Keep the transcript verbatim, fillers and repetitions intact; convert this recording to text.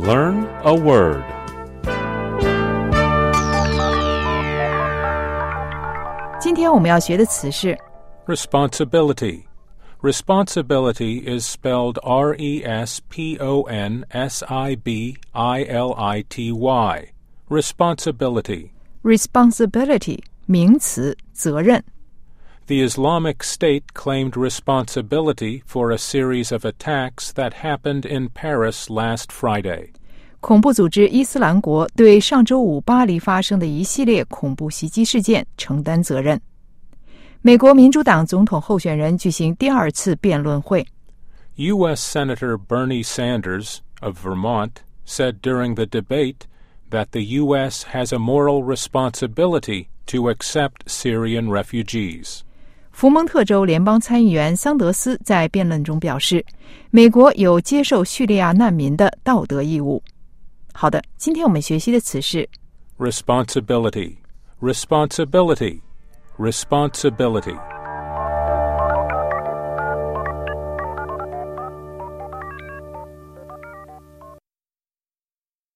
Learn a word. Today 今天我们要学的词是 Responsibility. Responsibility is spelled R E S P O N S I B I L I T Y. Responsibility. responsibility 名词，责任。 The Islamic State claimed responsibility for a series of attacks that happened in Paris last Friday. 恐怖组织伊斯兰国对上周五巴黎发生的一系列恐怖袭击事件承担责任。美国民主党总统候选人举行第二次辩论会。 U S Senator Bernie Sanders of Vermont said during the debate that the U S has a moral responsibility to accept Syrian refugees. 福蒙特州联邦参议员桑德斯在辩论中表示，美国有接受叙利亚难民的道德义务。好的，今天我们学习的词是 Responsibility. Responsibility. Responsibility.